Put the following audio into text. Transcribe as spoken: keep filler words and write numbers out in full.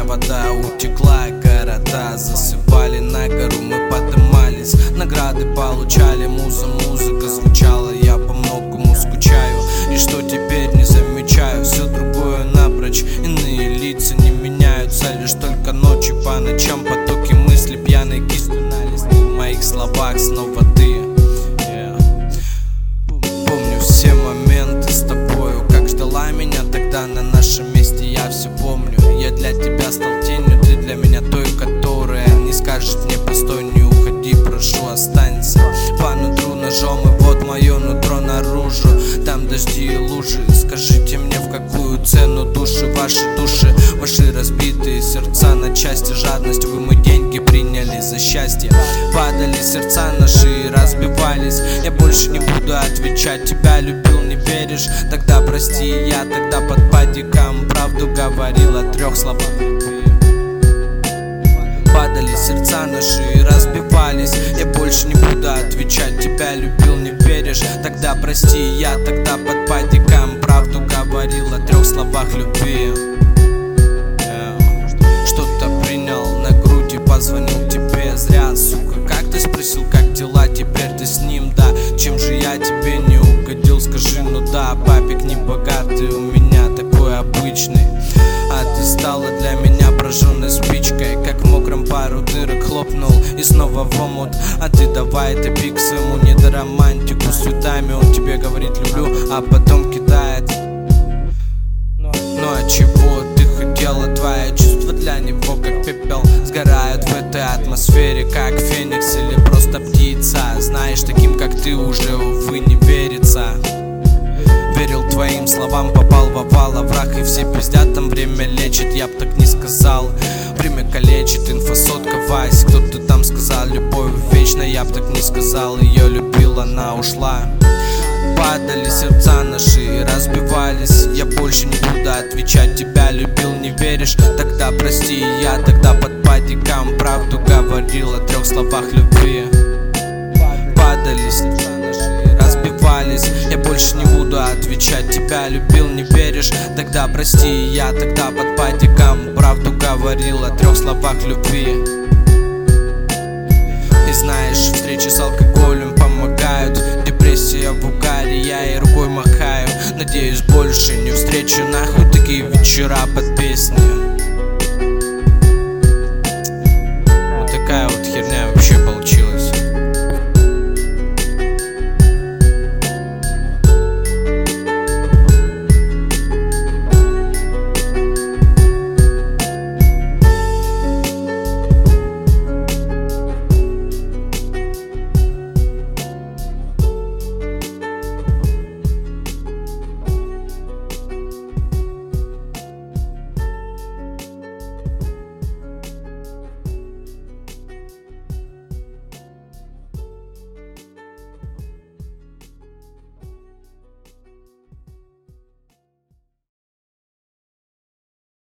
вода утекла, города засыпали, на гору мы поднимались, награды получали, муза, музыка звучала, я по многому скучаю, и что теперь не замечаю, все другое напрочь, иные лица не меняются, лишь только ночью по ночам потоки мыслей, пьяной кистью на листе, в моих словах снова ты. Помню все моменты с тобою, как ждала меня тогда на нашем месте, я все помню. Я для тебя стал тенью, ты для меня той, которая не скажет мне постой, не уходи, прошу, останься. По нутру ножом, и вот мое нутро наружу, там дожди и лужи. Скажите мне, в какую цену души, ваши души, ваши разбитые сердца на части, жадность, вы мы деньги приняли за счастье. Падали сердца наши и разбивались, я больше не буду отвечать, тебя любил, не веришь, тогда прости, я тогда под падиком правду говорил о трех словах. Падали сердца наши и разбивались, я больше не буду отвечать, тебя любил, не веришь, тогда прости, я тогда под падиком правду говорил о трех словах любви. Что-то принял на груди, позвонил тебе зря, сука, как ты спросил, как дела, теперь ты с ним, да, чем же я тебе не угодил, скажи, ну да, папик не богатый, у меня такой обычный, а ты стала для меня прожженной спичкой, как в мокром пару дырок хлопнул и снова в омут, а ты давай топи к своему недоромантику, с цветами он тебе говорит люблю, а потом кидает. Ну а чего ты хотела, твои чувства для него как пепел сгорают в этой атмосфере, как феникс или просто птица, знаешь, таким как ты уже, увы, не верится. Верил твоим словам, попал в овал, а враг и все пиздят, там время лечит, я б так не сказал. Время калечит, инфосотка, Вась, кто-то там сказал, любовь вечна, я б так не сказал, ее любил, она ушла. Падали сердца наши и разбивались, я больше не буду отвечать, тебя любил, не веришь, тогда прости, я тогда под падиком правду говорил о трех словах любви. Падали сердца наши и разбивались, я больше не буду отвечать, тебя любил, не веришь, тогда прости, я тогда под падиком правду говорил о трех словах любви. И знаешь, встречи с алкоголем помогают, депрессия в угаре, я ей рукой махаю, надеюсь больше не встречу нахуй такие вечера под песни.